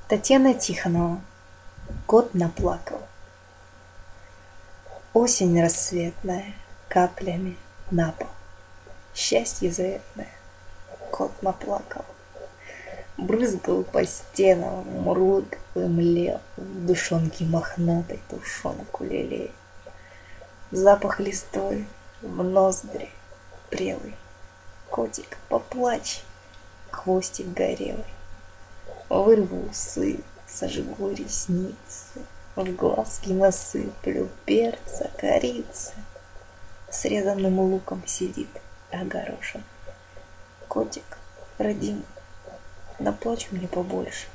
Татьяна Тихонова. Кот наплакал. Осень рассветная, каплями на пол. Счастье заветное, кот наплакал. Брызгал по стенам, мурлыкал и млел, в душонке мохнатой тушенку лелея. Запах листвы в ноздри прелый. Котик, поплачь, хвостик горелый. Вырву усы, сожгу ресницы, в глазки насыплю перца, корицы. Срезанным луком сидит огорошен. Котик, родимый, наплачь мне побольше.